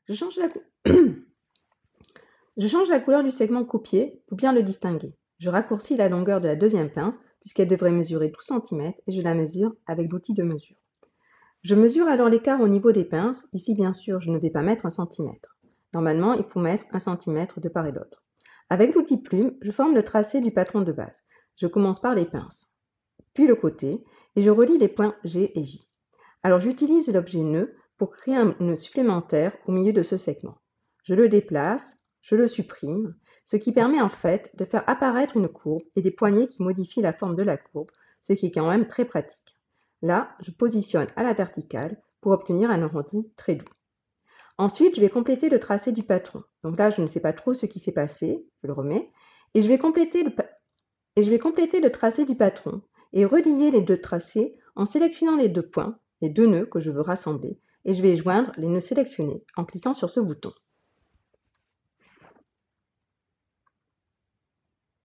Je change la, Je change la couleur du segment copié pour bien le distinguer. Je raccourcis la longueur de la deuxième pince puisqu'elle devrait mesurer 12 cm et je la mesure avec l'outil de mesure. Je mesure alors l'écart au niveau des pinces. Ici, bien sûr, je ne vais pas mettre 1 cm. Normalement, il faut mettre 1 cm de part et d'autre. Avec l'outil plume, je forme le tracé du patron de base. Je commence par les pinces, puis le côté, et je relie les points G et J. Alors j'utilise l'objet nœud pour créer un nœud supplémentaire au milieu de ce segment. Je le déplace, je le supprime, ce qui permet en fait de faire apparaître une courbe et des poignées qui modifient la forme de la courbe, ce qui est quand même très pratique. Là, je positionne à la verticale pour obtenir un rendu très doux. Ensuite, je vais compléter le tracé du patron. Donc là, je ne sais pas trop ce qui s'est passé, je le remets, et je vais compléter le tracé du patron et relier les deux tracés en sélectionnant les deux points, les deux nœuds que je veux rassembler, et je vais joindre les nœuds sélectionnés en cliquant sur ce bouton.